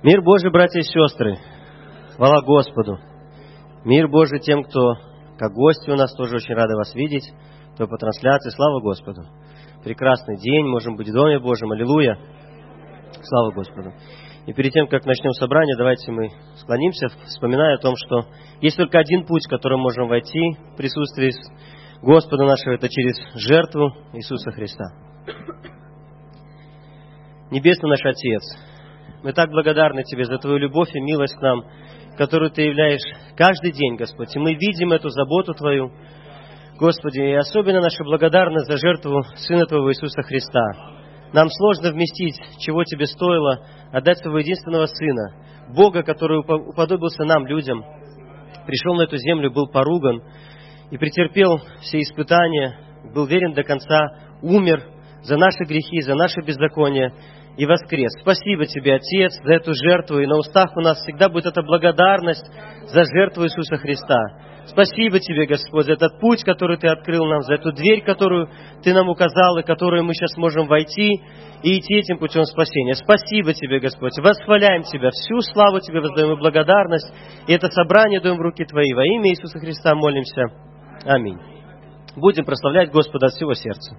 Мир Божий, братья и сестры, хвала Господу. Мир Божий тем, кто как гости у нас, тоже очень рады вас видеть, кто по трансляции, слава Господу. Прекрасный день, можем быть в Доме Божьем, аллилуйя, слава Господу. И перед тем, как начнем собрание, давайте мы склонимся, вспоминая о том, что есть только один путь, которым можем войти в присутствие Господа нашего, это через жертву Иисуса Христа. Небесный наш Отец, мы так благодарны Тебе за Твою любовь и милость к нам, которую Ты являешь каждый день, Господь. И мы видим эту заботу Твою, Господи, и особенно наша благодарность за жертву Сына Твоего Иисуса Христа. Нам сложно вместить, чего Тебе стоило отдать Своего единственного Сына, Бога, который уподобился нам, людям, пришел на эту землю, был поруган и претерпел все испытания, был верен до конца, умер за наши грехи, за наше беззаконие и воскрес. Спасибо Тебе, Отец, за эту жертву, и на устах у нас всегда будет эта благодарность за жертву Иисуса Христа. Спасибо Тебе, Господь, за этот путь, который Ты открыл нам, за эту дверь, которую Ты нам указал, и которую мы сейчас можем войти и идти этим путем спасения. Спасибо Тебе, Господь, восхваляем Тебя, всю славу Тебе воздаем и благодарность, и это собрание даем в руки Твои. Во имя Иисуса Христа молимся. Аминь. Будем прославлять Господа от всего сердца.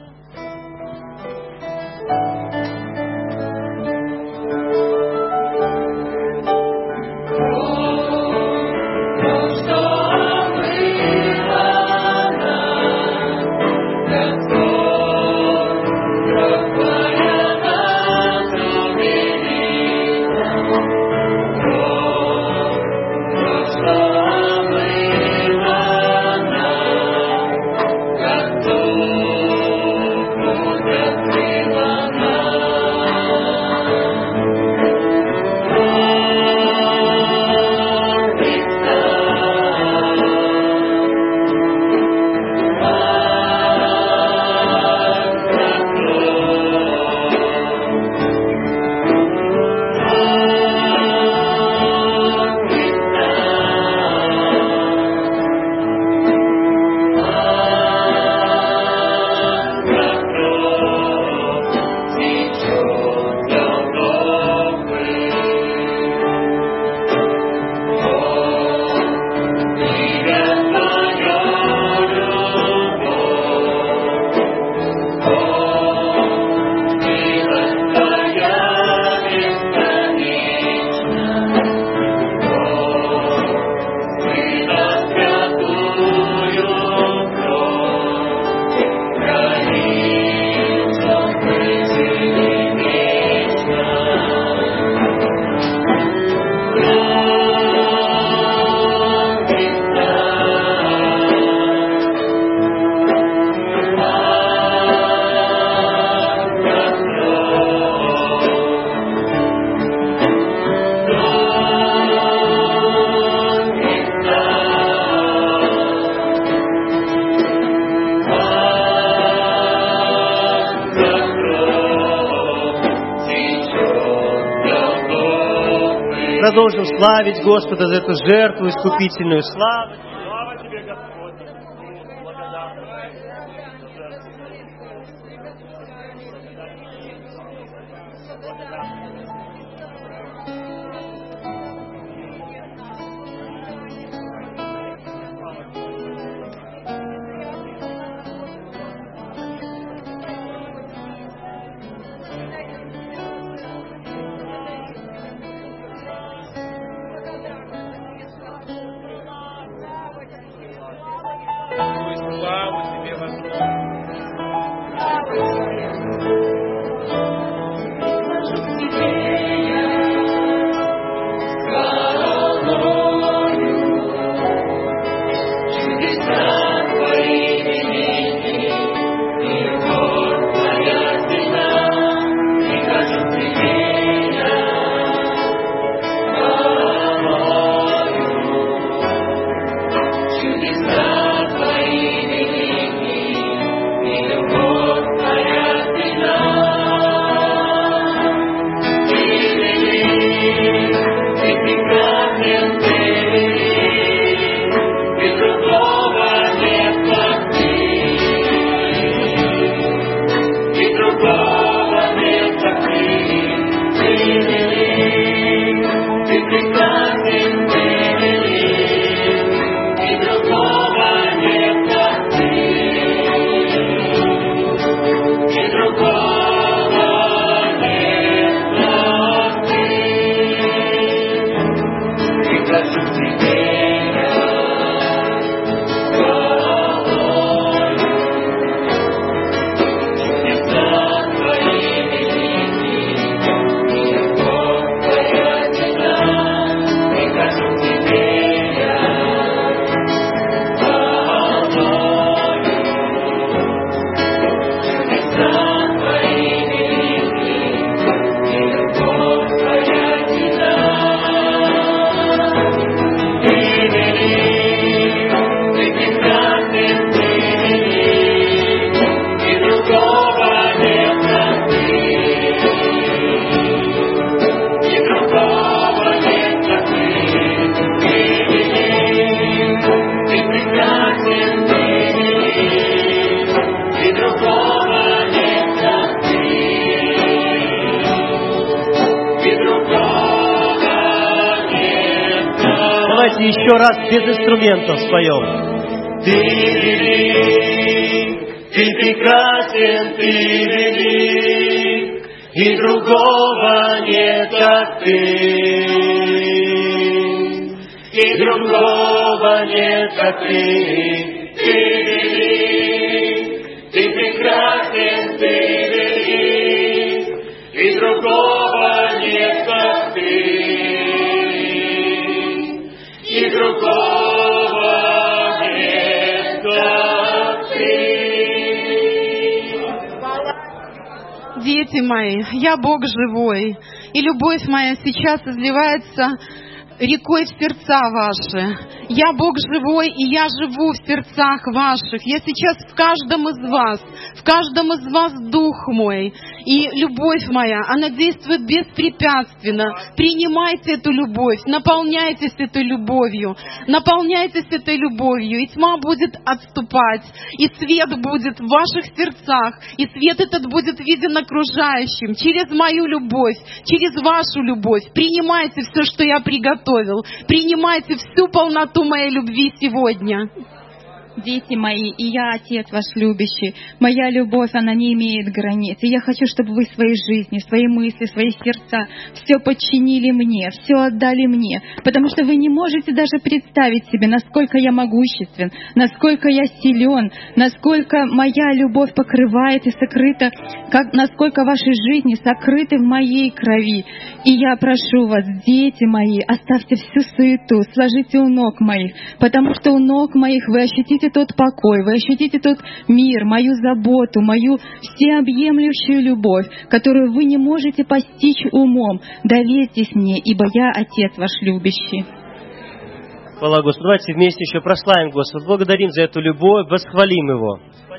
Продолжим славить Господа за эту жертву искупительную. Слава Тебе, Господь! Благодарность. Давайте еще раз без инструментов споем. Ты велик, Ты прекрасен, Ты велик, и другого нет, как Ты. И другого нет, как Ты. Ты велик, Ты прекрасен, Ты велик, и другого нет, как Ты. И другого нет, как Ты. Дети мои, я Бог живой, и любовь моя сейчас изливается рекой в сердца ваши. Я Бог живой, и я живу в сердцах ваших. Я сейчас в каждом из вас Дух мой. И любовь моя, она действует беспрепятственно. Принимайте эту любовь, наполняйтесь этой любовью, и тьма будет отступать, и свет будет в ваших сердцах, и свет этот будет виден окружающим через мою любовь, через вашу любовь. Принимайте все, что я приготовил. Принимайте всю полноту моей любви сегодня. Дети мои, и я Отец ваш любящий. Моя любовь, она не имеет границ. И я хочу, чтобы вы своей жизни, свои мысли, свои сердца все подчинили мне, все отдали мне. Потому что вы не можете даже представить себе, насколько я могуществен, насколько я силен, насколько моя любовь покрывает и сокрыта, насколько ваши жизни сокрыты в моей крови. И я прошу вас, дети мои, оставьте всю суету, сложите у ног моих, потому что у ног моих вы ощутите тот покой, вы ощутите тот мир, мою заботу, мою всеобъемлющую любовь, которую вы не можете постичь умом. Доверьтесь мне, ибо я Отец ваш любящий. Хвала Господу. Давайте вместе еще прославим Господа. Благодарим за эту любовь, восхвалим Его.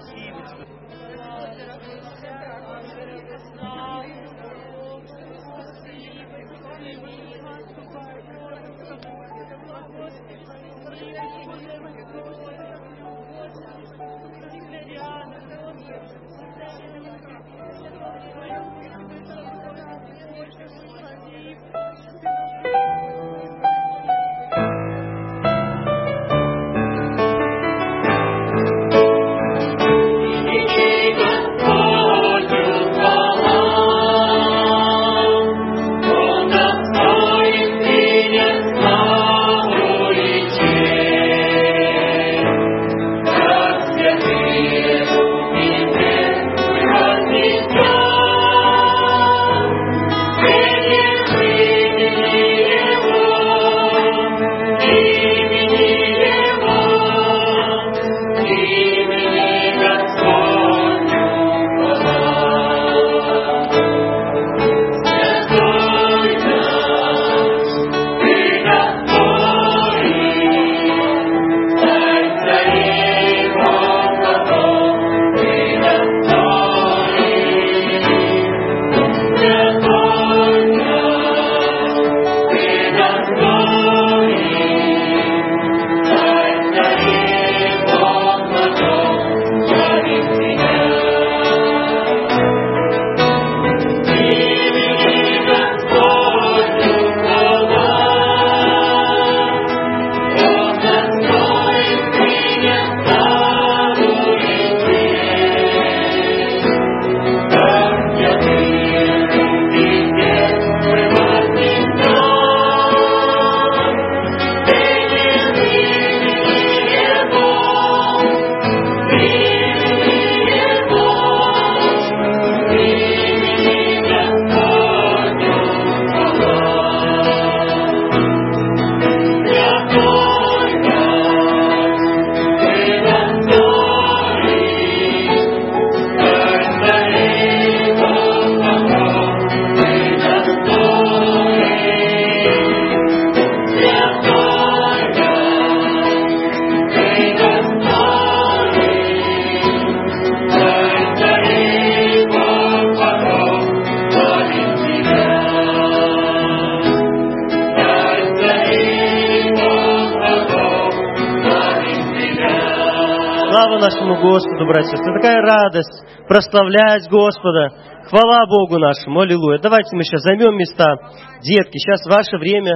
Слава нашему Господу, братья. Это такая радость прославлять Господа. Хвала Богу нашему. Аллилуйя. Давайте мы сейчас займем места. Детки, сейчас ваше время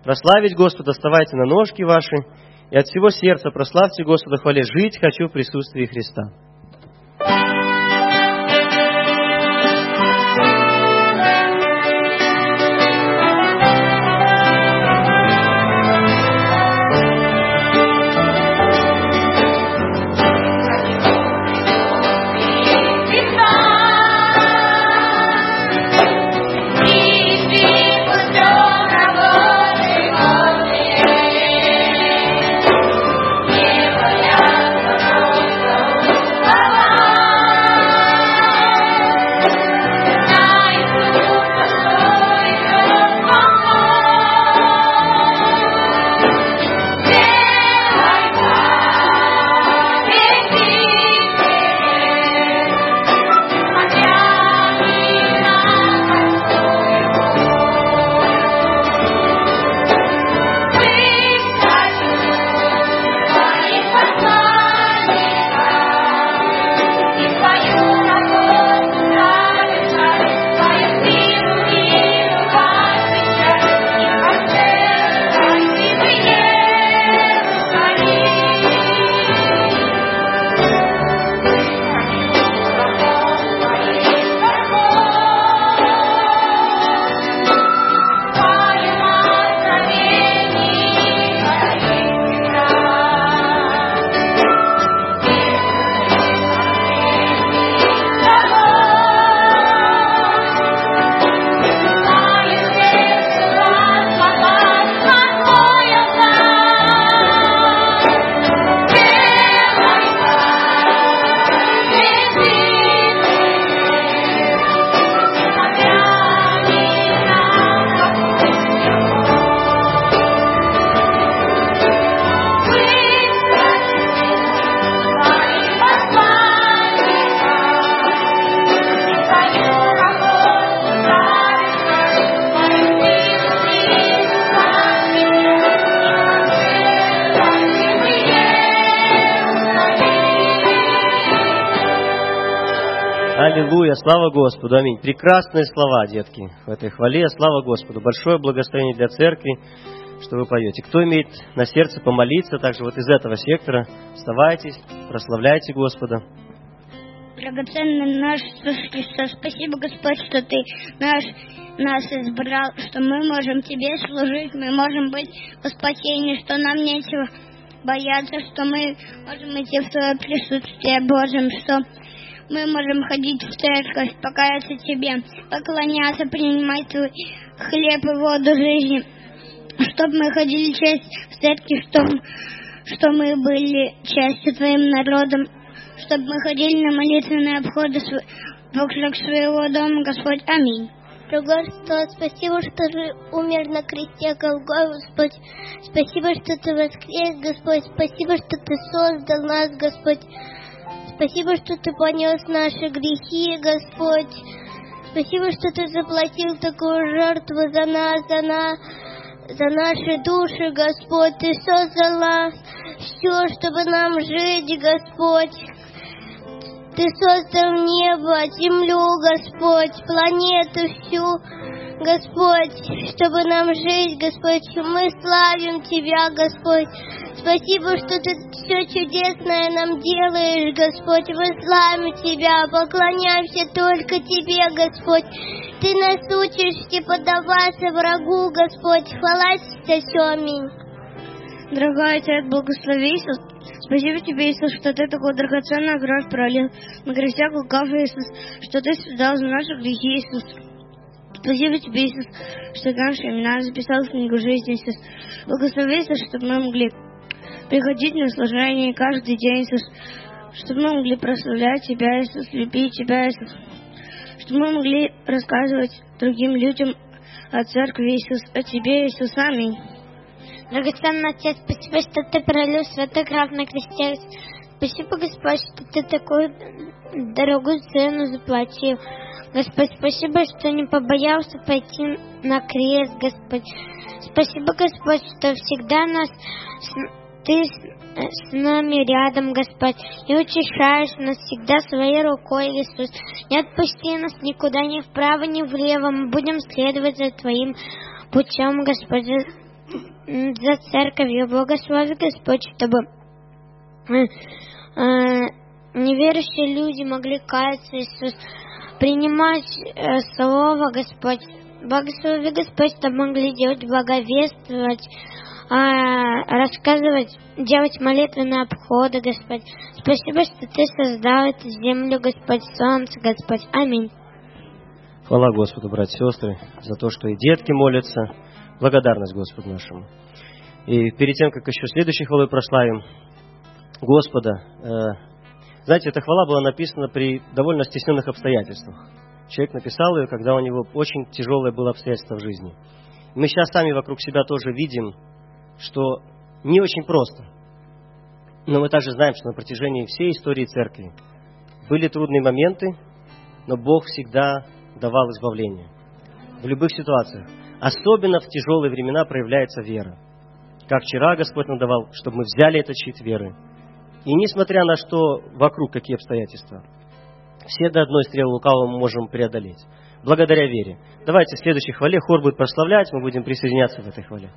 прославить Господа, вставайте на ножки ваши, и от всего сердца прославьте Господа, хвале, жить хочу в присутствии Христа. Аллилуйя, слава Господу, аминь. Прекрасные слова, детки, в этой хвале, слава Господу. Большое благословение для церкви, что вы поете. Кто имеет на сердце помолиться, также вот из этого сектора, вставайте, прославляйте Господа. Драгоценный наш Иисус Христос, спасибо, Господь, что Ты нас избрал, что мы можем Тебе служить, мы можем быть во спасении, что нам нечего бояться, что мы можем идти в Твое присутствие, Божьим, что мы можем ходить в церковь, покаяться Тебе, поклоняться, принимать Твой хлеб и воду жизни, чтобы мы ходили в церковь, чтобы мы были частью Твоим народом, чтобы мы ходили на молитвенные обходы вокруг своего дома, Господь. Аминь. Господь, спасибо, что Ты умер на кресте Голгофы, Господь. Спасибо, что Ты воскрес, Господь. Спасибо, что Ты создал нас, Господь. Спасибо, что Ты понес наши грехи, Господь. Спасибо, что Ты заплатил такую жертву за нас, за наши души, Господь. Ты создал нас все, чтобы нам жить, Господь. Ты создал небо, землю, Господь, планету всю, Господь, чтобы нам жить, Господь. Мы славим Тебя, Господь. Спасибо, что Ты все чудесное нам делаешь, Господь. Мы славим Тебя, поклоняемся только Тебе, Господь. Ты нас учишь не поддаваться врагу, Господь. Хвала Тебе, аминь. Дорогой Отец, благослови Иисус. Спасибо Тебе, Иисус, что Ты такую драгоценную кровь пролил на кресте Голгофы, Иисус, что Ты страдал за наши грехи, Иисус. Спасибо Тебе, Иисус, что наши имена записал в книгу жизни, Иисус. Благослови, Иисус, чтобы мы могли приходить на служение каждый день, Иисус, чтобы мы могли прославлять Тебя, Иисус, любить Тебя, Иисус, чтобы мы могли рассказывать другим людям о Церкви, Иисус, о Тебе, Иисус. Аминь. Драгоценный Отец, спасибо, что Ты пролил святую кровь на кресте. Спасибо, Господь, что Ты такую дорогую цену заплатил. Господь, спасибо, что не побоялся пойти на крест, Господь. Спасибо, Господь, что всегда Ты с нами рядом, Господь, и утешаешь нас всегда своей рукой, Иисус. Не отпусти нас никуда, ни вправо, ни влево. Мы будем следовать за Твоим путем, Господь, за церковью. Благослови, Господь, чтобы неверующие люди могли каяться, Иисус, принимать Слово, Господь. Благослови, Господь, чтобы могли делать, благовествовать, рассказывать, делать молитвенные обходы, Господь. Спасибо, что Ты создал эту землю, Господь, солнце, Господь. Аминь. Хвала Господу, братья и сестры, за то, что и детки молятся. Благодарность Господу нашему. И перед тем, как еще следующей хвалой прославим Господа, знаете, эта хвала была написана при довольно стесненных обстоятельствах. Человек написал ее, когда у него очень тяжелое было обстоятельство в жизни. Мы сейчас сами вокруг себя тоже видим, что не очень просто. Но мы также знаем, что на протяжении всей истории церкви были трудные моменты, но Бог всегда давал избавление. В любых ситуациях. Особенно в тяжелые времена проявляется вера. Как вчера Господь нам давал, чтобы мы взяли этот щит веры. И несмотря на что вокруг, какие обстоятельства, все до одной стрелы лукавого мы можем преодолеть. Благодаря вере. Давайте в следующей хвале хор будет прославлять, мы будем присоединяться в этой хвале.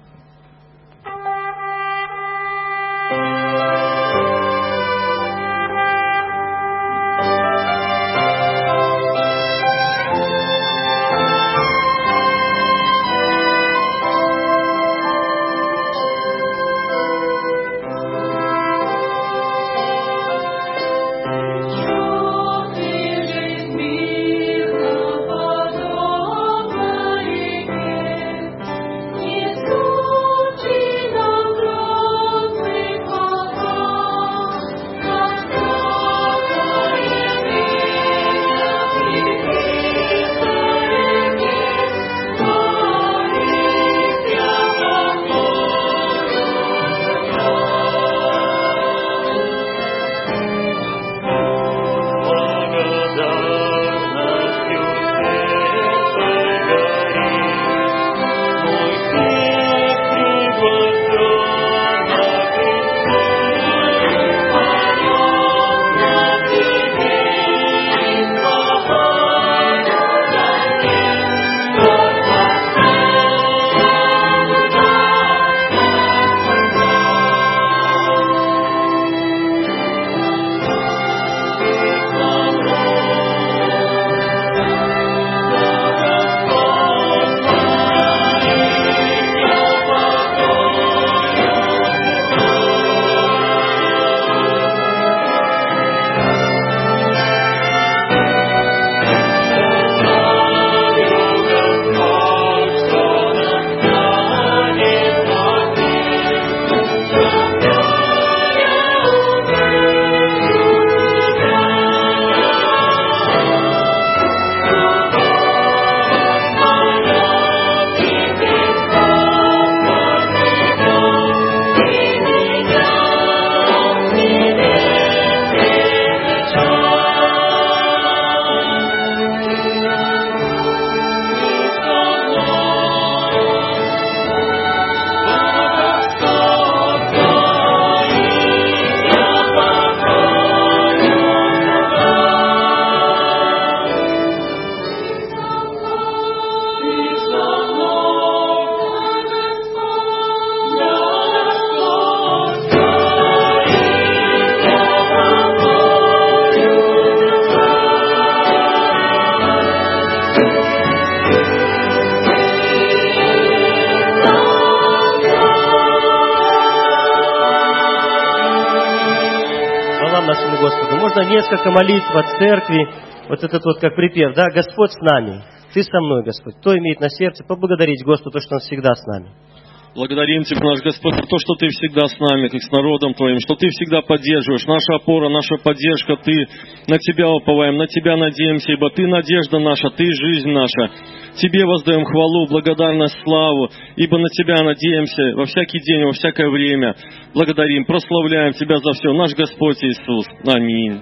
нашему Господу. Можно несколько молитв от церкви, вот этот вот как припев, да, Господь с нами, Ты со мной, Господь. Кто имеет на сердце, поблагодарить Господу, что Он всегда с нами. Благодарим Тебя, наш Господь, за то, что Ты всегда с нами, как с народом Твоим, что Ты всегда поддерживаешь. Наша опора, наша поддержка, Ты, на Тебя уповаем, на Тебя надеемся, ибо Ты надежда наша, Ты жизнь наша. Тебе воздаем хвалу, благодарность, славу, ибо на Тебя надеемся во всякий день, во всякое время. Благодарим, прославляем Тебя за все, наш Господь Иисус. Аминь.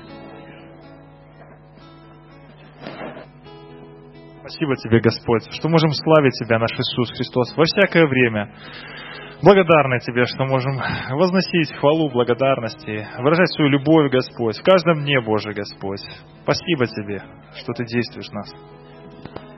Спасибо Тебе, Господь, что можем славить Тебя, наш Иисус Христос, во всякое время. Благодарны Тебе, что можем возносить хвалу, благодарности, выражать свою любовь, Господь, в каждом дне, Божий Господь. Спасибо Тебе, что Ты действуешь в нас.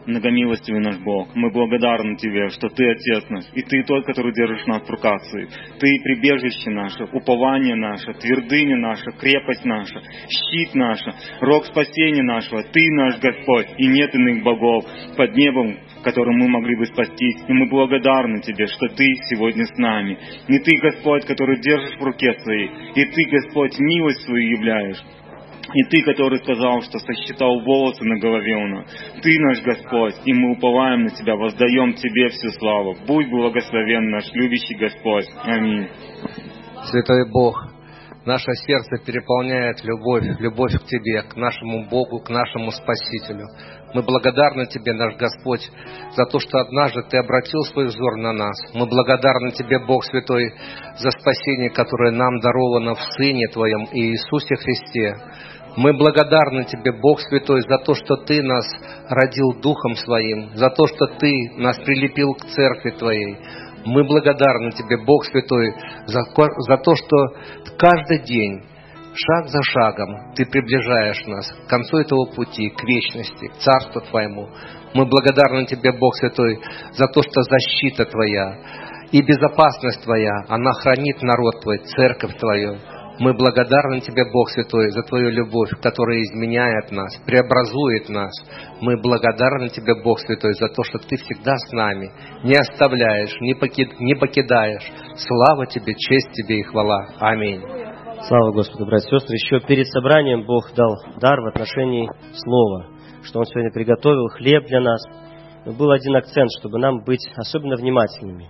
многомилостивый наш Бог, мы благодарны Тебе, что Ты Отец наш, и Ты тот, который держишь нас в руках своих. Ты прибежище наше, упование наше, твердыня наша, крепость наша, щит наш, рог спасения нашего. Ты наш Господь, и нет иных богов под небом, которым мы могли бы спастись. И мы благодарны Тебе, что Ты сегодня с нами. И Ты, Господь, который держишь в руке своей, и Ты, Господь, милость свою являешь. И Ты, который сказал, что сосчитал волосы на голове у нас. Ты наш Господь, и мы уповаем на Тебя, воздаем Тебе всю славу. Будь благословен наш любящий Господь. Аминь. Святой Бог, наше сердце переполняет любовь к Тебе, к нашему Богу, к нашему Спасителю. Мы благодарны Тебе, наш Господь, за то, что однажды Ты обратил свой взор на нас. Мы благодарны Тебе, Бог Святой, за спасение, которое нам даровано в Сыне Твоем Иисусе Христе. Мы благодарны Тебе, Бог Святой, за то, что Ты нас родил Духом Своим, за то, что Ты нас прилепил к Церкви Твоей. Мы благодарны Тебе, Бог Святой, за то, что каждый день, шаг за шагом, Ты приближаешь нас к концу этого пути, к вечности, к Царству Твоему. Мы благодарны Тебе, Бог Святой, за то, что защита Твоя и безопасность Твоя, она хранит народ Твой, Церковь Твою. Мы благодарны Тебе, Бог Святой, за Твою любовь, которая изменяет нас, преобразует нас. Мы благодарны Тебе, Бог Святой, за то, что Ты всегда с нами, не оставляешь, не покидаешь. Слава Тебе, честь Тебе и хвала. Аминь. Слава Господу, братья и сестры. Еще перед собранием Бог дал дар в отношении слова, что Он сегодня приготовил хлеб для нас. Но был один акцент, чтобы нам быть особенно внимательными,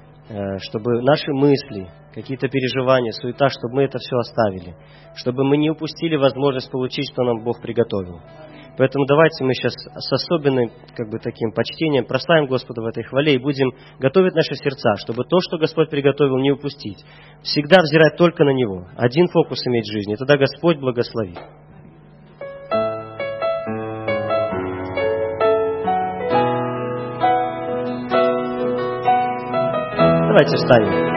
чтобы наши мысли, какие-то переживания, суета, чтобы мы это все оставили, чтобы мы не упустили возможность получить, что нам Бог приготовил. Поэтому давайте мы сейчас с особенным таким почтением прославим Господа в этой хвале и будем готовить наши сердца, чтобы то, что Господь приготовил, не упустить. Всегда взирать только на Него. Один фокус иметь в жизни, и тогда Господь благословит. Давайте встанем.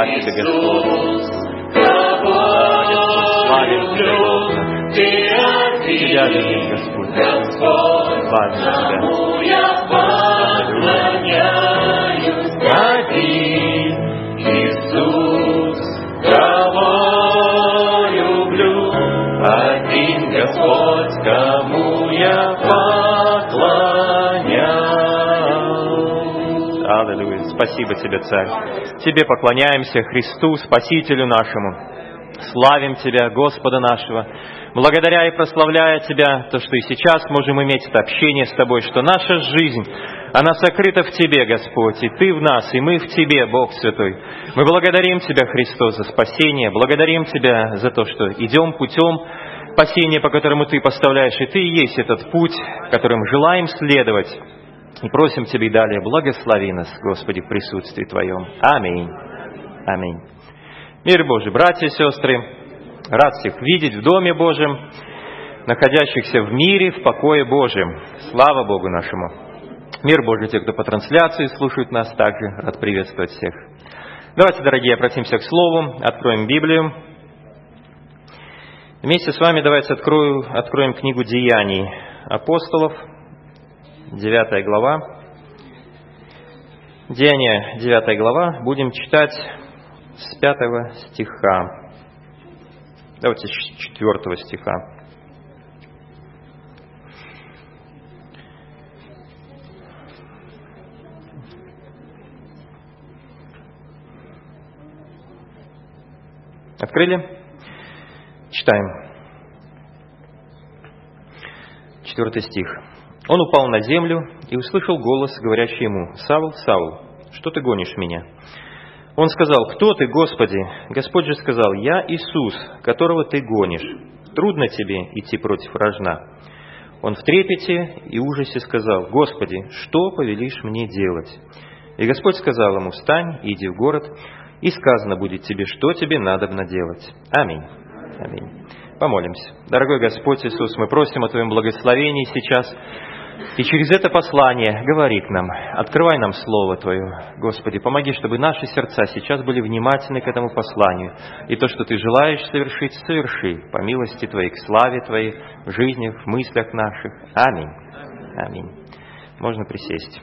Тебе, Господь. Славим Тебя, Господь. Тебя любим, Господь. Славим Тебя. Один Иисус, кого люблю, один Господь, кому я поклоняюсь. Аллилуйя. Спасибо Тебе, Царь. Тебе поклоняемся, Христу, Спасителю нашему. Славим Тебя, Господа нашего, благодаря и прославляя Тебя, то, что и сейчас можем иметь это общение с Тобой, что наша жизнь, она сокрыта в Тебе, Господь, и Ты в нас, и мы в Тебе, Бог Святой. Мы благодарим Тебя, Христос, за спасение, благодарим Тебя за то, что идем путем спасения, по которому Ты поставляешь, и Ты и есть этот путь, которым желаем следовать. И просим Тебя и далее, благослови нас, Господи, в присутствии Твоем. Аминь. Аминь. Мир Божий, братья и сестры, рад всех видеть в Доме Божьем, находящихся в мире, в покое Божьем. Слава Богу нашему. Мир Божий, те, кто по трансляции слушают нас, также рад приветствовать всех. Давайте, дорогие, обратимся к Слову, откроем Библию. Вместе с вами давайте откроем книгу Деяний апостолов, 9 глава. Деяния, 9 глава, будем читать с 5 стиха. Давайте с 4 стиха. Открыли? Читаем. 4 стих. Он упал на землю и услышал голос, говорящий ему: «Савл, Савл, что ты гонишь меня?» Он сказал: «Кто ты, Господи?» Господь же сказал: «Я Иисус, которого ты гонишь. Трудно тебе идти против рожна». Он в трепете и ужасе сказал: «Господи, что повелишь мне делать?» И Господь сказал ему: «Встань, иди в город, и сказано будет тебе, что тебе надобно делать». Аминь. Аминь. Помолимся. Дорогой Господь Иисус, мы просим о Твоем благословении сейчас. И через это послание говори к нам, открывай нам Слово Твое. Господи, помоги, чтобы наши сердца сейчас были внимательны к этому посланию. И то, что Ты желаешь совершить, соверши по милости Твоей, к славе Твоей, в жизни, в мыслях наших. Аминь. Аминь. Можно присесть.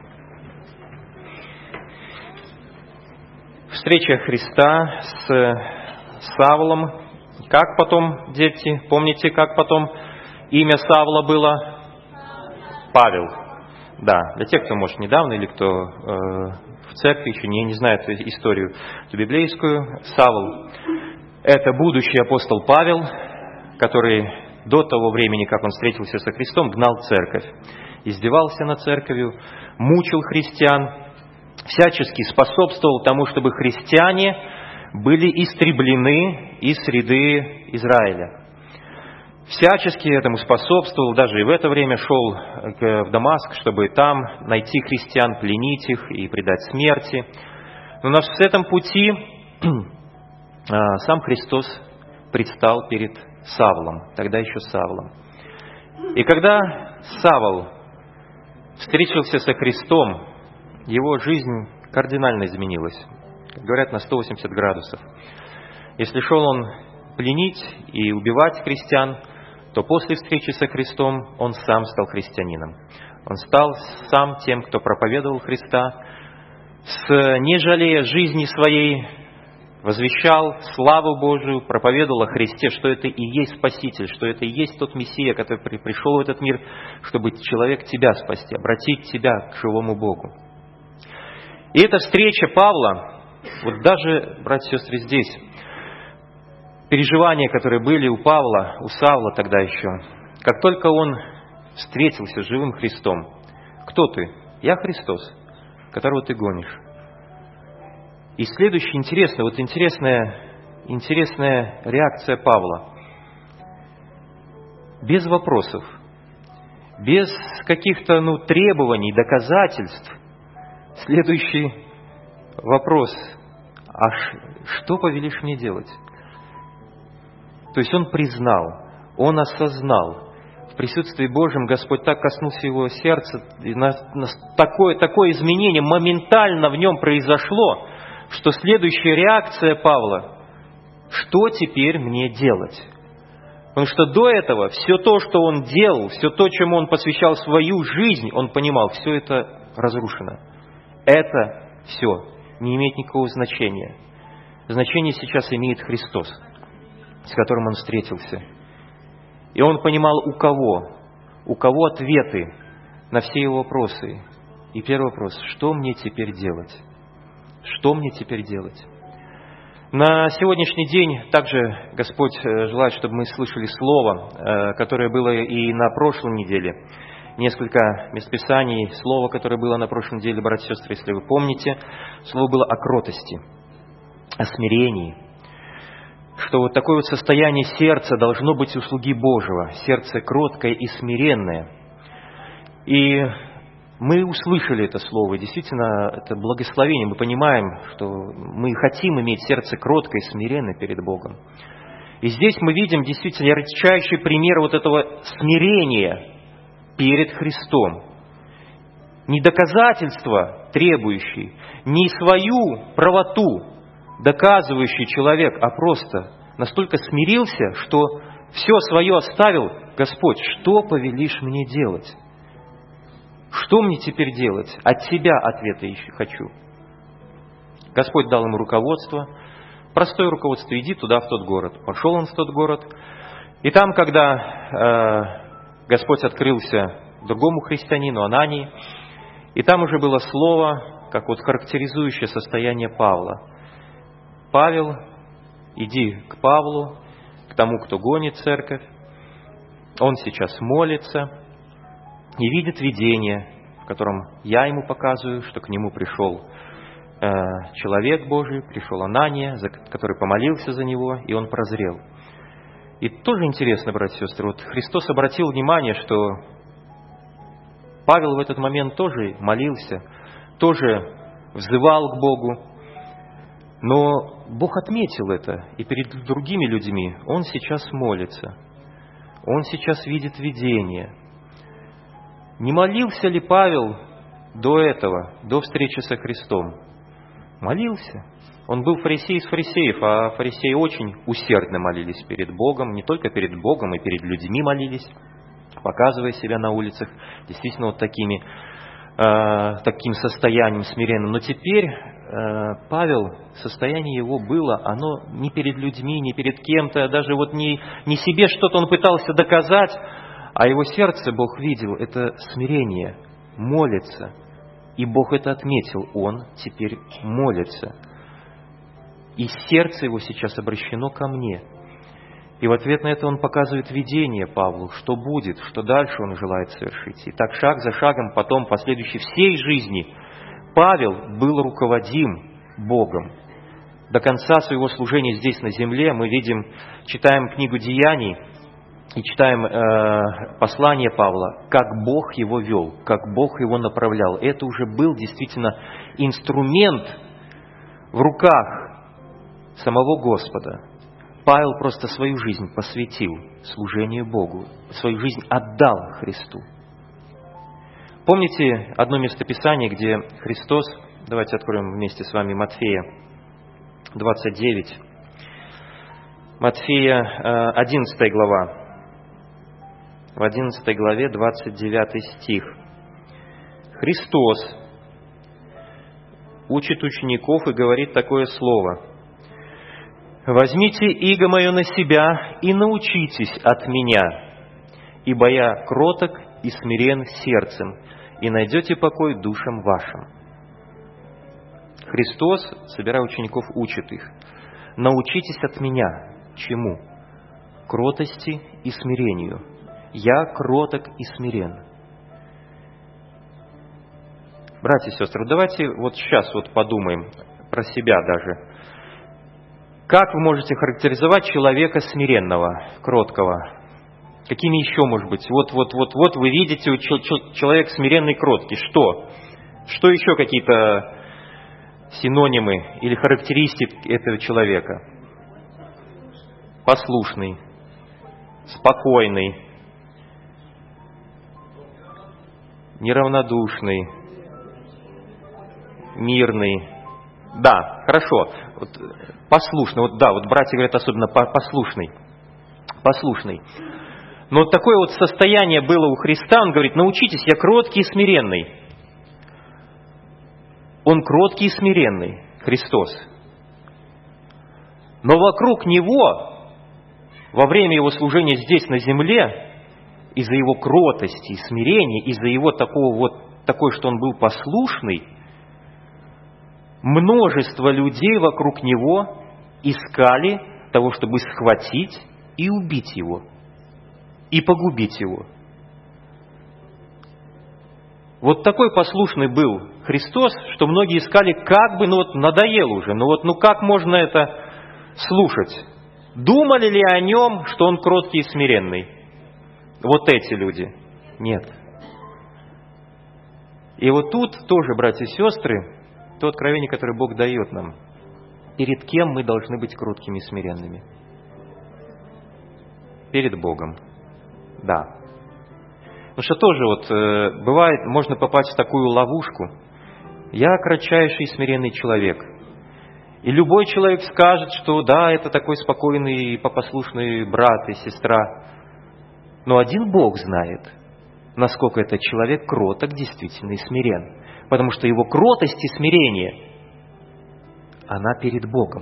Встреча Христа с Савлом. Как потом, дети, помните, как потом имя Савла было? Павел. Да, для тех, кто, может, недавно, или кто в церкви еще не знает историю библейскую, Савл – это будущий апостол Павел, который до того времени, как он встретился со Христом, гнал церковь, издевался над церковью, мучил христиан, всячески способствовал тому, чтобы христиане были истреблены из среды Израиля. Всячески этому способствовал, даже и в это время шел в Дамаск, чтобы там найти христиан, пленить их и предать смерти. Но на этом пути сам Христос предстал перед Савлом, тогда еще Савлом. И когда Савл встретился со Христом, его жизнь кардинально изменилась. Как говорят, на 180 градусов. Если шел он пленить и убивать христиан, то после встречи со Христом он сам стал христианином. Он стал сам тем, кто проповедовал Христа, не жалея жизни своей, возвещал славу Божию, проповедовал о Христе, что это и есть Спаситель, что это и есть тот Мессия, который пришел в этот мир, чтобы человек тебя спасти, обратить тебя к живому Богу. И эта встреча Павла, вот даже, братья и сестры, здесь, переживания, которые были у Павла, у Савла тогда еще, как только он встретился с живым Христом: «Кто ты?» «Я Христос, которого ты гонишь». И следующее интересная реакция Павла. Без вопросов, без каких-то требований, доказательств. Следующий вопрос: «А что повелишь мне делать?» То есть он признал, он осознал. В присутствии Божьем Господь так коснулся его сердца, и такое изменение моментально в нем произошло, что следующая реакция Павла: что теперь мне делать? Потому что до этого все то, что он делал, все то, чему он посвящал свою жизнь, он понимал, все это разрушено. Это все не имеет никакого значения. Значение сейчас имеет Христос, с которым он встретился. И он понимал, у кого ответы на все его вопросы. И первый вопрос: что мне теперь делать? Что мне теперь делать? На сегодняшний день также Господь желает, чтобы мы слышали Слово, которое было и на прошлой неделе. Несколько местописаний, Слово, которое было на прошлой неделе, братья и сестры, если вы помните. Слово было о кротости, о смирении. Что вот такое вот состояние сердца должно быть у слуги Божьего. Сердце кроткое и смиренное. И мы услышали это слово, и действительно, это благословение. Мы понимаем, что мы хотим иметь сердце кроткое и смиренное перед Богом. И здесь мы видим действительно ярчайший пример вот этого смирения перед Христом. Не доказательство требующий, не свою правоту доказывающий человек, а просто настолько смирился, что все свое оставил. Господь, что повелишь мне делать? Что мне теперь делать? От Тебя ответа хочу. Господь дал ему руководство. Простое руководство: иди туда, в тот город. Пошел он в тот город. И там, когда Господь открылся другому христианину, Анании, и там уже было слово, как вот характеризующее состояние Павла. Павел, иди к Павлу, к тому, кто гонит церковь. Он сейчас молится и видит видение, в котором я ему показываю, что к нему пришел человек Божий, пришел Анания, который помолился за него, и он прозрел. И тоже интересно, братья и сестры, вот Христос обратил внимание, что Павел в этот момент тоже молился, тоже взывал к Богу, но Бог отметил это, и перед другими людьми он сейчас молится, он сейчас видит видение. Не молился ли Павел до этого, до встречи со Христом? Молился. Он был фарисей из фарисеев, а фарисеи очень усердно молились перед Богом, не только перед Богом, и перед людьми молились, показывая себя на улицах, действительно вот таким состоянием смиренным. Но теперь Павел, состояние его было, оно не перед людьми, не перед кем-то, даже вот не себе что-то он пытался доказать, а его сердце Бог видел, это смирение, молится. И Бог это отметил, он теперь молится. И сердце его сейчас обращено ко мне. И в ответ на это он показывает видение Павлу, что будет, что дальше он желает совершить. И так шаг за шагом, потом, последующей всей жизни, Павел был руководим Богом. До конца своего служения здесь на земле мы видим, читаем книгу Деяний и читаем послание Павла, как Бог его вел, как Бог его направлял. Это уже был действительно инструмент в руках самого Господа. Павел просто свою жизнь посвятил служению Богу, свою жизнь отдал Христу. Помните одно местописание, где Христос, давайте откроем вместе с вами Матфея 29, Матфея 11 глава, в 11 главе 29 стих. Христос учит учеников и говорит такое слово: «Возьмите иго мое на себя и научитесь от меня, ибо я кроток и смирен сердцем, и найдете покой душам вашим». Христос, собирая учеников, учит их: научитесь от меня. Чему? Кротости и смирению. Я кроток и смирен. Братья и сестры, давайте вот сейчас вот подумаем про себя даже. Как вы можете характеризовать человека смиренного, кроткого? Какими еще, может быть? Вот вы видите, человек смиренный, кроткий. Что? Что еще какие-то синонимы или характеристики этого человека? Послушный, спокойный, неравнодушный, мирный, Да, хорошо. Вот, послушный. Вот, да, вот братья говорят особенно послушный. Послушный. Но вот такое вот состояние было у Христа. Он говорит: научитесь, я кроткий и смиренный. Он кроткий и смиренный, Христос. Но вокруг Него, во время Его служения здесь на земле, из-за Его кротости и смирения, из-за Его такой, что Он был послушный, множество людей вокруг Него искали того, чтобы схватить и убить Его, и погубить Его. Вот такой послушный был Христос, что многие искали, как бы, надоело уже, как можно это слушать? Думали ли о Нем, что Он кроткий и смиренный? Вот эти люди. Нет. И вот тут тоже, братья и сестры, то откровение, которое Бог дает нам. Перед кем мы должны быть кроткими и смиренными? Перед Богом. Да. Потому что тоже бывает, можно попасть в такую ловушку. Я кратчайший и смиренный человек. И любой человек скажет, что да, это такой спокойный и послушный брат и сестра. Но один Бог знает, насколько этот человек кроток, действительно, и смирен. Потому что его кротость и смирение, она перед Богом.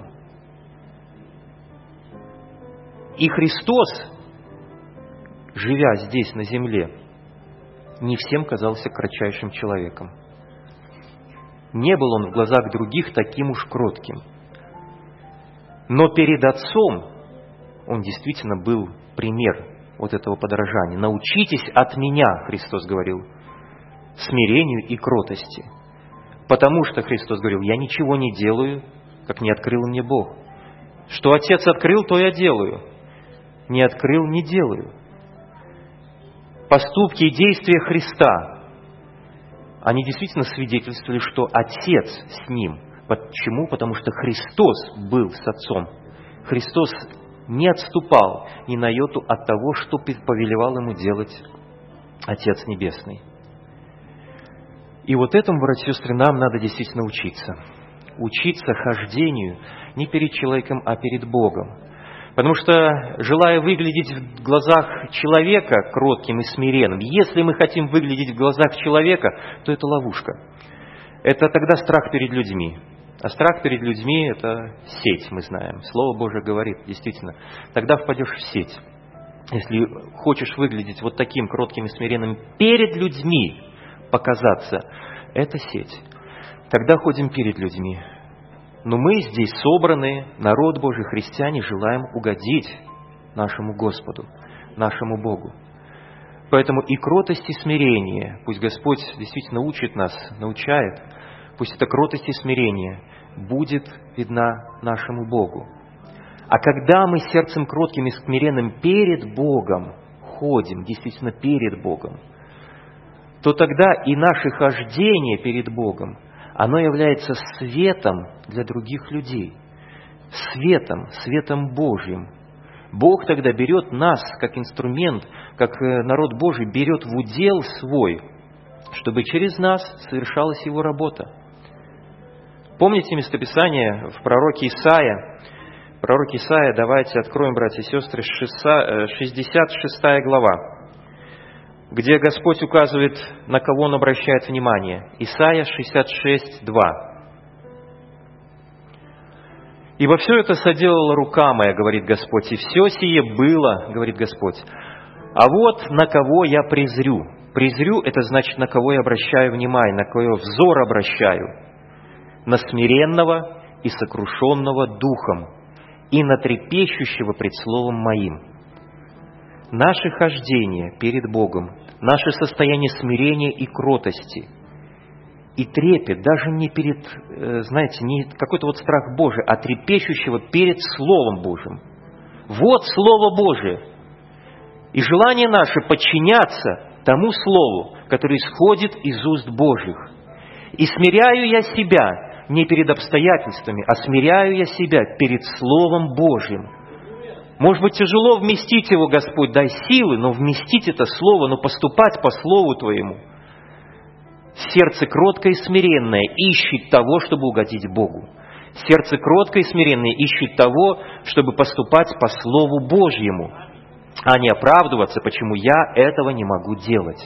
И Христос, живя здесь на земле, не всем казался кратчайшим человеком. Не был Он в глазах других таким уж кротким. Но перед Отцом Он действительно был пример вот этого подражания. Научитесь от Меня, Христос говорил, смирению и кротости. Потому что Христос говорил: я ничего не делаю, как не открыл мне Бог. Что Отец открыл, то я делаю. Не открыл, не делаю. Поступки и действия Христа, они действительно свидетельствовали, что Отец с Ним. Почему? Потому что Христос был с Отцом. Христос не отступал ни на йоту от того, что повелевал Ему делать Отец Небесный. И вот этому, братья и сестры, нам надо действительно учиться. Учиться хождению не перед человеком, а перед Богом. Потому что, желая выглядеть в глазах человека кротким и смиренным, если мы хотим выглядеть в глазах человека, то это ловушка. Это тогда страх перед людьми. А страх перед людьми – это сеть, мы знаем. Слово Божие говорит, действительно. Тогда впадешь в сеть. Если хочешь выглядеть вот таким кротким и смиренным перед людьми, показаться, это сеть. Тогда ходим перед людьми. Но мы здесь собранные, народ Божий, христиане, желаем угодить нашему Господу, нашему Богу. Поэтому и кротость, и смирение, пусть Господь действительно учит нас, научает, пусть эта кротость и смирение будет видна нашему Богу. А когда мы сердцем кротким и смиренным перед Богом ходим, действительно перед Богом, то тогда и наше хождение перед Богом, оно является светом для других людей. Светом Божьим. Бог тогда берет нас как инструмент, как народ Божий берет в удел свой, чтобы через нас совершалась Его работа. Помните местописание в пророке Исаия? Пророк Исаия, давайте откроем, братья и сестры, 66 глава, где Господь указывает, на кого Он обращает внимание. Исаия 66:2. «Ибо все это соделала рука моя, говорит Господь, и все сие было, говорит Господь. А вот на кого я презрю». Презрю – это значит, на кого я обращаю внимание, на кого я взор обращаю. На смиренного и сокрушенного духом, и на трепещущего пред словом моим. Наше хождение перед Богом, наше состояние смирения и кротости, и трепет, даже не перед, не какой-то вот страх Божий, а трепещущего перед Словом Божьим. Вот Слово Божие. И желание наше подчиняться тому Слову, которое исходит из уст Божьих. И смиряю я себя не перед обстоятельствами, а смиряю я себя перед Словом Божьим. Может быть, тяжело вместить его, Господь, дай силы, но вместить это Слово, но поступать по Слову Твоему. Сердце кроткое и смиренное ищет того, чтобы угодить Богу. Сердце кроткое и смиренное ищет того, чтобы поступать по Слову Божьему, а не оправдываться, почему я этого не могу делать.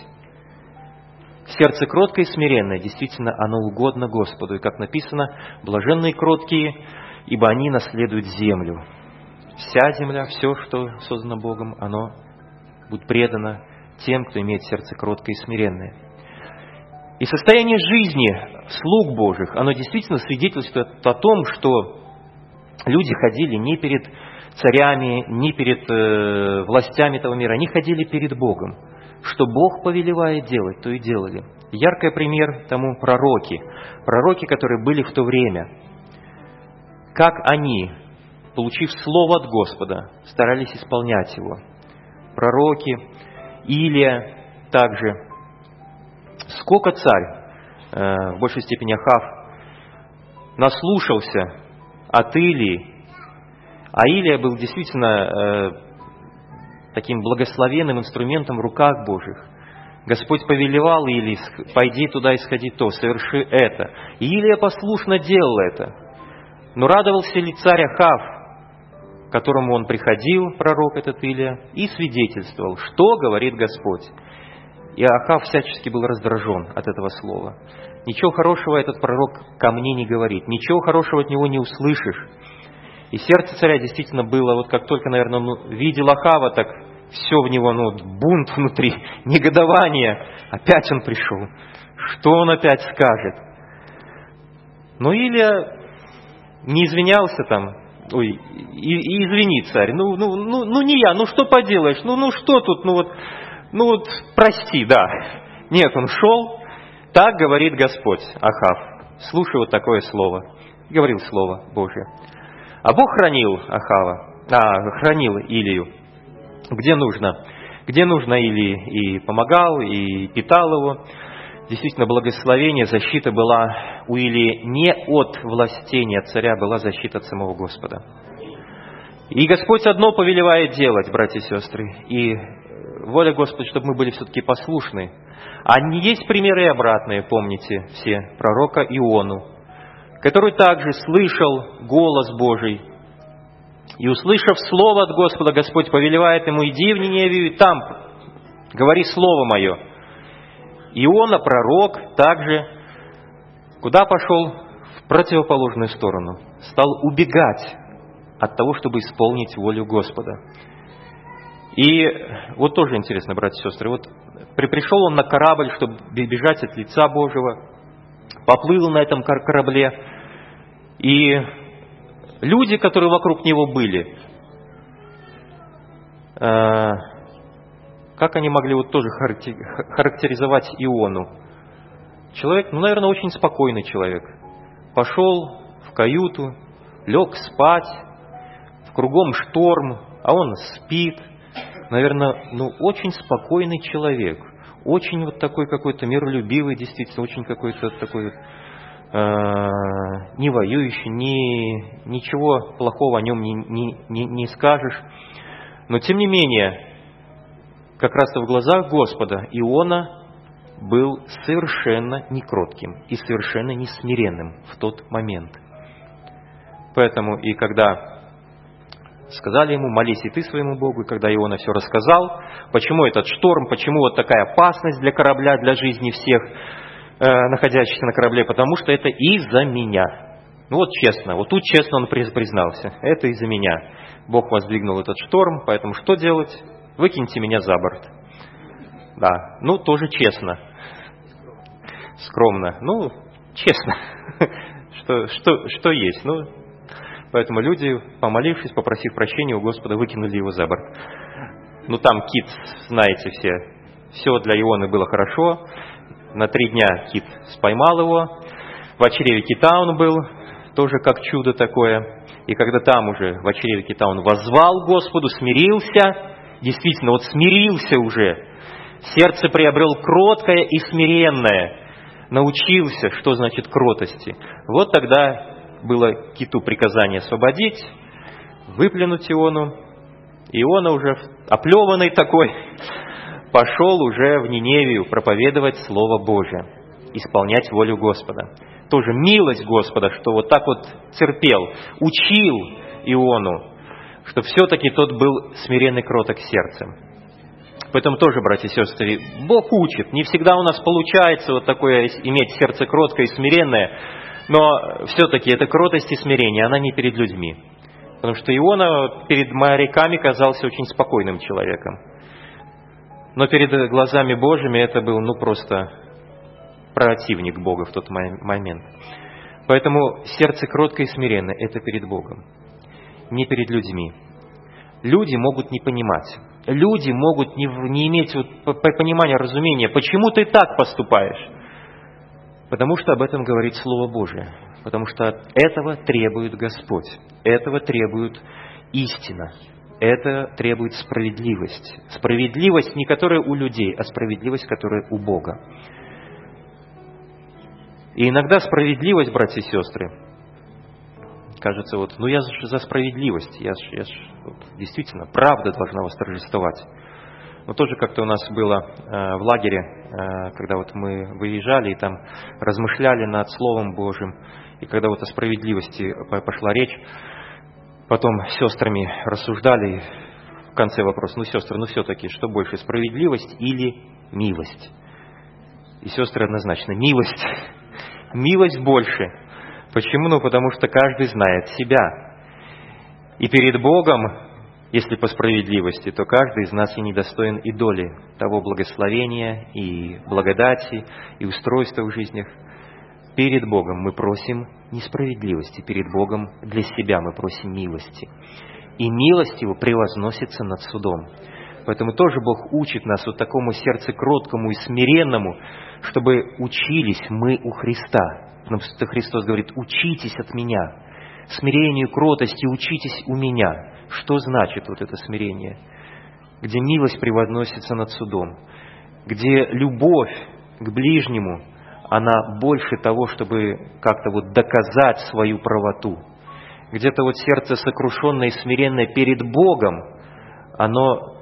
Сердце кроткое и смиренное, действительно, оно угодно Господу. И как написано, блаженные кроткие, ибо они наследуют землю. Вся земля, все, что создано Богом, оно будет предано тем, кто имеет сердце кроткое и смиренное. И состояние жизни слуг Божьих, оно действительно свидетельствует о том, что люди ходили не перед царями, не перед властями этого мира, они ходили перед Богом. Что Бог повелевает делать, то и делали. Яркий пример тому пророки. Пророки, которые были в то время. Как они, получив слово от Господа, старались исполнять его. Пророки, Илия также. Сколько царь, в большей степени Ахав, наслушался от Илии. А Илия был действительно таким благословенным инструментом в руках Божьих. Господь повелевал Илии: пойди туда и сходи то, соверши это. И Илия послушно делал это. Но радовался ли царь Ахав, к которому он приходил, пророк этот Илия, и свидетельствовал, что говорит Господь. И Ахав всячески был раздражен от этого слова. Ничего хорошего этот пророк ко мне не говорит, ничего хорошего от него не услышишь. И сердце царя действительно было, вот как только, наверное, он видел Ахава, так все в него, бунт внутри, негодование. Опять он пришел. Что он опять скажет? Но Илия не извинялся там. Ой, и извини, царь, не я, что поделаешь, что тут, прости, да. Нет, он шел, так говорит Господь, Ахав. Слушай вот такое слово. Говорил слово Божие. А Бог хранил хранил Илию, где нужно Илии, и помогал, и питал его. Действительно, благословение, защита была у Илии не от властей, не от царя, была защита от самого Господа. И Господь одно повелевает делать, братья и сестры, и воля Господа, чтобы мы были все-таки послушны. А есть примеры и обратные, помните все, пророка Иону, который также слышал голос Божий. И, услышав слово от Господа, Господь повелевает ему: иди в Ниневию, и там говори слово мое. Иона, пророк, также куда пошел? В противоположную сторону. Стал убегать от того, чтобы исполнить волю Господа. И вот тоже интересно, братья и сестры, пришел он на корабль, чтобы бежать от лица Божьего, поплыл на этом корабле, и люди, которые вокруг него были, как они могли тоже характеризовать Иону? Человек, наверное, очень спокойный человек. Пошел в каюту, лег спать, кругом шторм, а он спит. Наверное, очень спокойный человек. Очень такой какой-то миролюбивый, действительно, очень какой-то такой не воюющий, ничего плохого о нем не скажешь. Но, тем не менее, как раз в глазах Господа Иона был совершенно некротким и совершенно несмиренным в тот момент. Поэтому и когда сказали ему: молись и ты своему Богу, и когда Иона все рассказал, почему этот шторм, почему такая опасность для корабля, для жизни всех находящихся на корабле, потому что это из-за меня. Честно, тут честно он признался: это из-за меня. Бог воздвигнул этот шторм, поэтому что делать? Выкиньте меня за борт. Да, тоже честно. Скромно. Честно. Что есть. Поэтому люди, помолившись, попросив прощения у Господа, выкинули его за борт. Там кит, знаете все для Ионы было хорошо. На 3 дня кит споймал его. В чреве кита он был, тоже как чудо такое. И когда там уже в чреве кита он воззвал Господу, смирился, действительно, смирился уже, сердце приобрел кроткое и смиренное, научился, что значит кротости. Тогда было киту приказание освободить, выплюнуть Иону. Иона уже оплеванный такой пошел уже в Ниневию проповедовать Слово Божие. исполнять волю Господа. Тоже милость Господа, что вот так вот терпел, учил Иону, что все-таки тот был смиренный, кроток сердцем. Поэтому тоже, братья и сестры, Бог учит. Не всегда у нас получается вот такое иметь сердце кроткое и смиренное, но все-таки эта кротость и смирение, она не перед людьми. Потому что Иона перед моряками казался очень спокойным человеком. Но перед глазами Божьими это был просто противник Бога в тот момент. Поэтому сердце кроткое и смиренное – это перед Богом, не перед людьми. Люди могут не понимать. Люди могут не иметь понимания, разумения, почему ты так поступаешь. Потому что об этом говорит Слово Божие. Потому что этого требует Господь. Этого требует истина. Это требует справедливость. Справедливость не которая у людей, а справедливость, которая у Бога. И иногда справедливость, братья и сестры, кажется, я же за справедливость, я ж действительно, правда должна восторжествовать. Но тоже как-то у нас было в лагере, когда мы выезжали и там размышляли над Словом Божьим, и когда о справедливости пошла речь, потом с сестрами рассуждали, и в конце вопрос: сестры, все-таки, что больше, справедливость или милость? И сестры однозначно: милость. Милость больше. Почему? Потому что каждый знает себя. И перед Богом, если по справедливости, то каждый из нас и недостоин и доли того благословения, и благодати, и устройства в жизнях. Перед Богом мы просим несправедливости, перед Богом для себя мы просим милости. И милость Его превозносится над судом. Поэтому тоже Бог учит нас такому сердцу кроткому и смиренному, чтобы учились мы у Христа. Потому что Христос говорит: учитесь от Меня. Смирению, кротости учитесь у Меня. Что значит это смирение? Где милость превозносится над судом. Где любовь к ближнему, она больше того, чтобы как-то доказать свою правоту. Где-то сердце сокрушенное и смиренное перед Богом, оно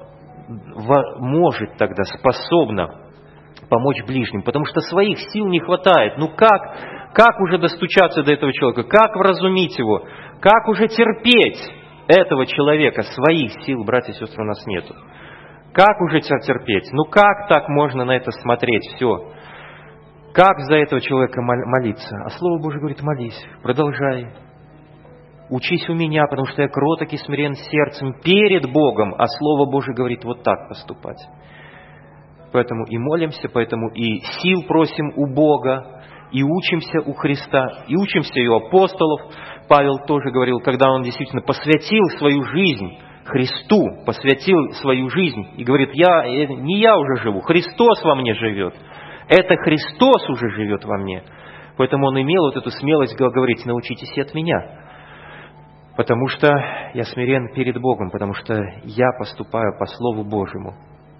может тогда, способно помочь ближним, потому что своих сил не хватает. Как уже достучаться до этого человека? Как вразумить его? Как уже терпеть этого человека? Своих сил, братья и сестры, у нас нету. Как уже терпеть? Как так можно на это смотреть? Все. Как за этого человека молиться? А Слово Божие говорит: молись, продолжай. Учись у Меня, потому что я кроток и смирен сердцем перед Богом, а Слово Божие говорит вот так поступать. Поэтому и молимся, поэтому и сил просим у Бога, и учимся у Христа, и учимся и у апостолов. Павел тоже говорил, когда он действительно посвятил свою жизнь Христу, посвятил свою жизнь, и говорит: не я уже живу, Христос во мне живет. Это Христос уже живет во мне. Поэтому он имел эту смелость говорить: научитесь и от Меня. Потому что я смирен перед Богом, потому что я поступаю по Слову Божьему.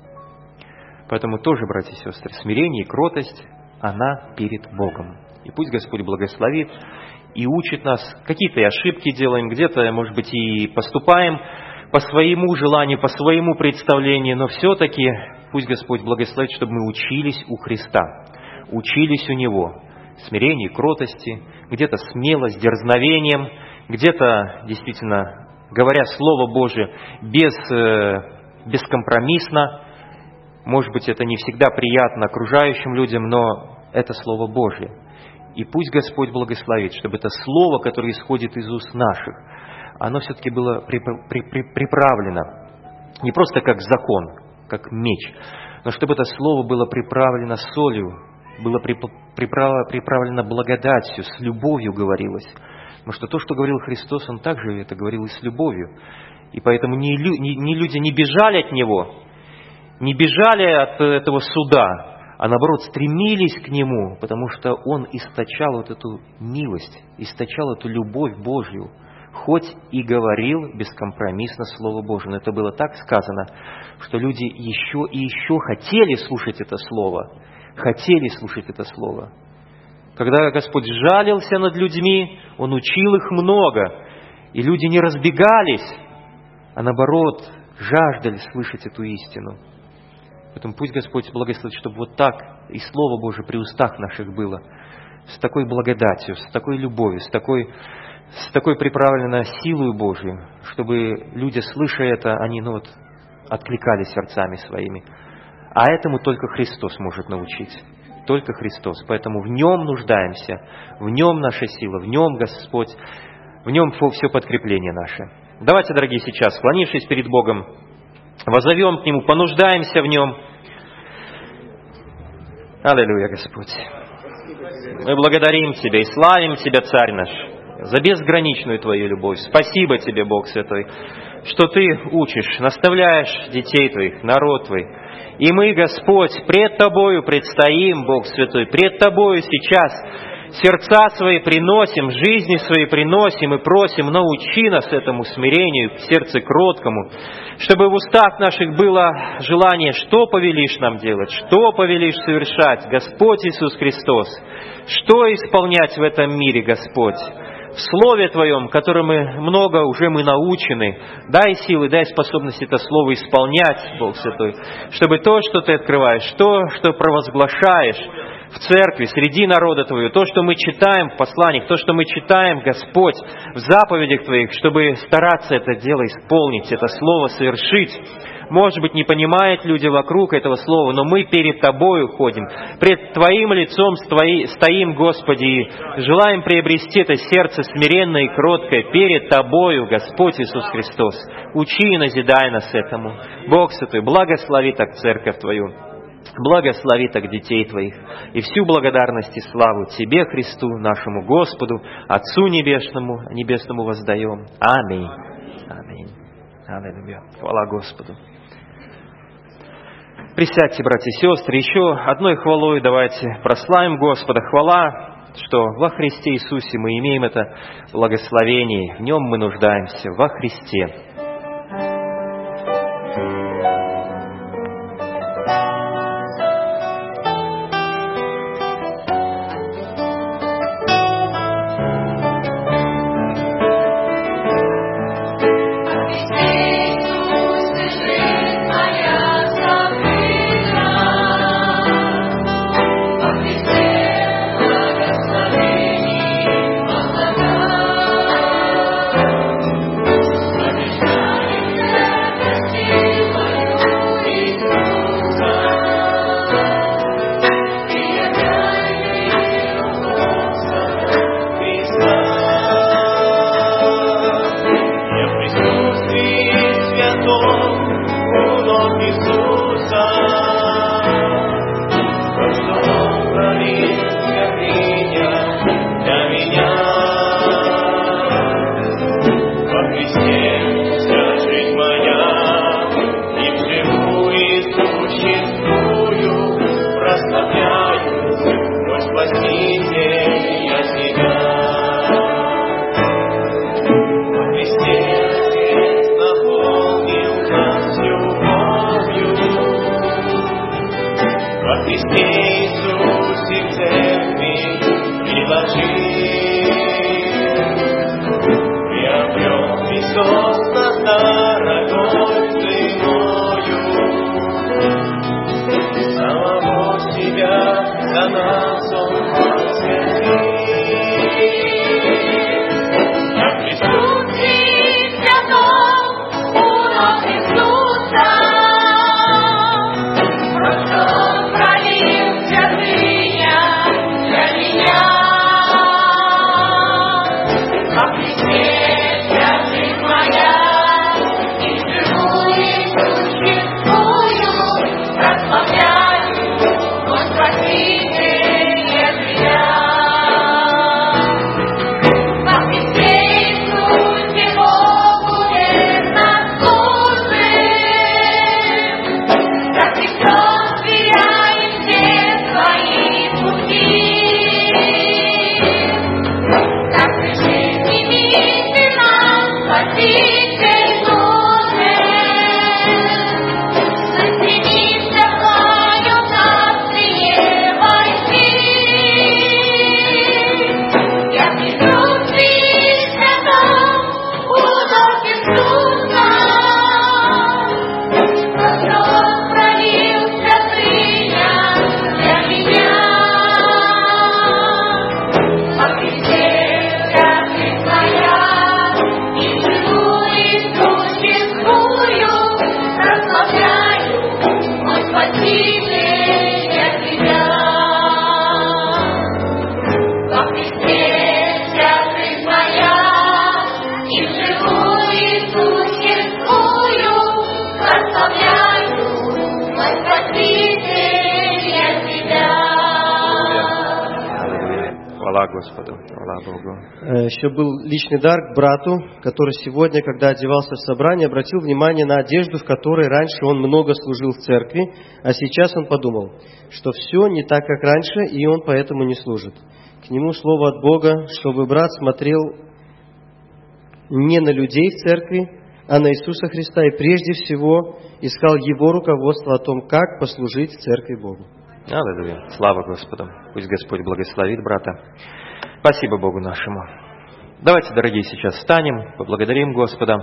Поэтому тоже, братья и сестры, смирение и кротость, она перед Богом. И пусть Господь благословит и учит нас. Какие-то и ошибки делаем, где-то, может быть, и поступаем по своему желанию, по своему представлению, но все-таки пусть Господь благословит, чтобы мы учились у Христа, учились у Него. Смирение и кротости, где-то смелость, дерзновением, где-то, действительно, говоря Слово Божие бескомпромиссно. Может быть, это не всегда приятно окружающим людям, но это Слово Божие. И пусть Господь благословит, чтобы это Слово, которое исходит из уст наших, оно все-таки было приправлено не просто как закон, как меч, но чтобы это Слово было приправлено солью, было приправлено благодатью, с любовью говорилось. Потому что то, что говорил Христос, Он также это говорил и с любовью. И поэтому люди не бежали от Него, не бежали от этого суда, а наоборот стремились к Нему, потому что Он источал эту милость, источал эту любовь Божью, хоть и говорил бескомпромиссно Слово Божие. Но это было так сказано, что люди еще и еще хотели слушать это Слово, хотели слушать это Слово. Когда Господь жалился над людьми, Он учил их много, и люди не разбегались, а наоборот жаждали слышать эту истину. Поэтому пусть Господь благословит, чтобы вот так и Слово Божие при устах наших было, с такой благодатью, с такой любовью, с такой приправленной силой Божией, чтобы люди, слыша это, они откликались сердцами своими. А этому только Христос может научить. Только Христос. Поэтому в Нем нуждаемся, в Нем наша сила, в Нем Господь, в Нем все подкрепление наше. Давайте, дорогие, сейчас, склонившись перед Богом, воззовем к Нему, понуждаемся в Нем. Аллилуйя, Господь. Мы благодарим Тебя и славим Тебя, Царь наш, за безграничную Твою любовь. Спасибо Тебе, Бог Святой, что Ты учишь, наставляешь детей Твоих, народ Твой. И мы, Господь, пред Тобою предстоим, Бог Святой, пред Тобою сейчас сердца свои приносим, жизни свои приносим и просим, научи нас этому смирению, к сердцу кроткому, чтобы в устах наших было желание, что повелишь нам делать, что повелишь совершать, Господь Иисус Христос, что исполнять в этом мире, Господь. В Слове Твоем, которым мы научены, дай силы, дай способность это Слово исполнять, Бог Святой, чтобы то, что Ты открываешь, то, что провозглашаешь в церкви, среди народа Твоего, то, что мы читаем в посланиях, то, что мы читаем, Господь, в заповедях Твоих, чтобы стараться это дело исполнить, это Слово совершить. Может быть, не понимают люди вокруг этого слова, но мы перед Тобою ходим, пред Твоим лицом стоим, Господи, и желаем приобрести это сердце смиренное и кроткое перед Тобою, Господь Иисус Христос. Учи и назидай нас этому. Бог Святой, благослови так церковь Твою, благослови так детей Твоих, и всю благодарность и славу Тебе, Христу, нашему Господу, Отцу Небесному воздаем. Аминь. Аминь. Аллилуйя. Хвала Господу. Присядьте, братья и сестры, еще одной хвалой давайте прославим Господа. Хвала, что во Христе Иисусе мы имеем это благословение, в Нем мы нуждаемся, во Христе. Иисуса, просто пролил Хвала Господу, хвала Богу. Еще был личный дар к брату, который сегодня, когда одевался в собрание, обратил внимание на одежду, в которой раньше он много служил в церкви, а сейчас он подумал, что все не так, как раньше, и он поэтому не служит. К нему слово от Бога, чтобы брат смотрел не на людей в церкви, а на Иисуса Христа, и прежде всего искал Его руководство о том, как послужить в церкви Богу. Аллилуйя. Слава Господу. Пусть Господь благословит брата. Спасибо Богу нашему. Давайте, дорогие, сейчас встанем, поблагодарим Господа.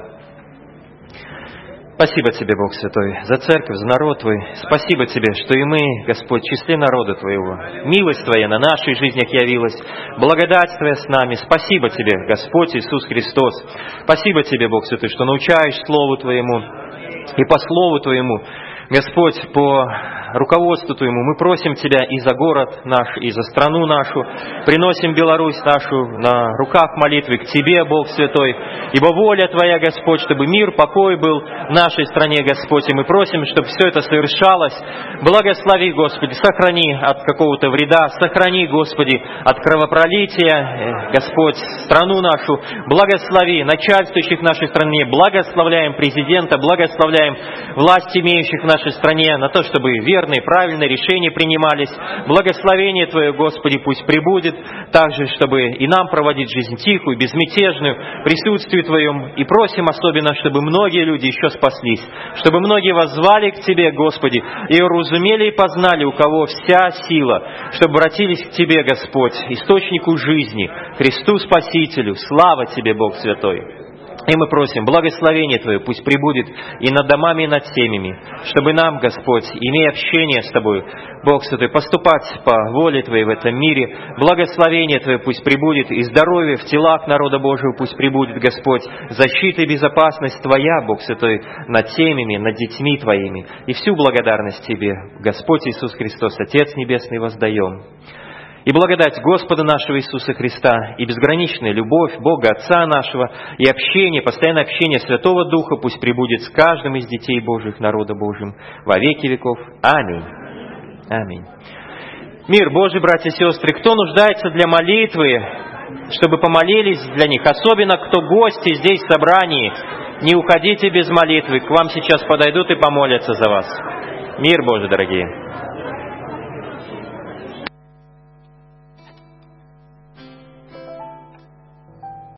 Спасибо Тебе, Бог Святой, за церковь, за народ Твой. Спасибо Тебе, что и мы, Господь, в числе народа Твоего. Милость Твоя на наших жизнях явилась. Благодать Твоя с нами. Спасибо Тебе, Господь Иисус Христос. Спасибо Тебе, Бог Святой, что научаешь Слову Твоему. И по Слову Твоему, Господь, по руководству Твоему мы просим Тебя и за город наш, и за страну нашу. Приносим Беларусь нашу на руках молитвы к Тебе, Бог Святой. Ибо воля Твоя, Господь, чтобы мир, покой был в нашей стране, Господь. И мы просим, чтобы все это совершалось. Благослови, Господи, сохрани от какого-то вреда, сохрани, Господи, от кровопролития, Господь, страну нашу. Благослови начальствующих в нашей стране. Благословляем президента, благословляем власть имеющих в нашей стране на то, чтобы верные, правильные решения принимались. Благословение Твое, Господи, пусть пребудет также, чтобы и нам проводить жизнь тихую, безмятежную, в присутствии Твоем. И просим особенно, чтобы многие люди еще спаслись, чтобы многие воззвали к Тебе, Господи, и уразумели и познали, у кого вся сила, чтобы обратились к Тебе, Господь, источнику жизни, Христу Спасителю. Слава Тебе, Бог Святой! И мы просим, благословение Твое пусть пребудет и над домами, и над семьями, чтобы нам, Господь, имея общение с Тобой, Бог Святой, поступать по воле Твоей в этом мире. Благословение Твое пусть пребудет, и здоровье в телах народа Божьего пусть пребудет, Господь. Защита и безопасность Твоя, Бог Святой, над семьями, над детьми Твоими. И всю благодарность Тебе, Господь Иисус Христос, Отец Небесный, воздаем. И благодать Господа нашего Иисуса Христа, и безграничная любовь Бога Отца нашего, и общение, постоянное общение Святого Духа пусть пребудет с каждым из детей Божьих, народа Божьим, во веки веков. Аминь. Аминь. Мир Божий, братья и сестры, кто нуждается для молитвы, чтобы помолились для них, особенно кто гости здесь в собрании, не уходите без молитвы, к вам сейчас подойдут и помолятся за вас. Мир Божий, дорогие.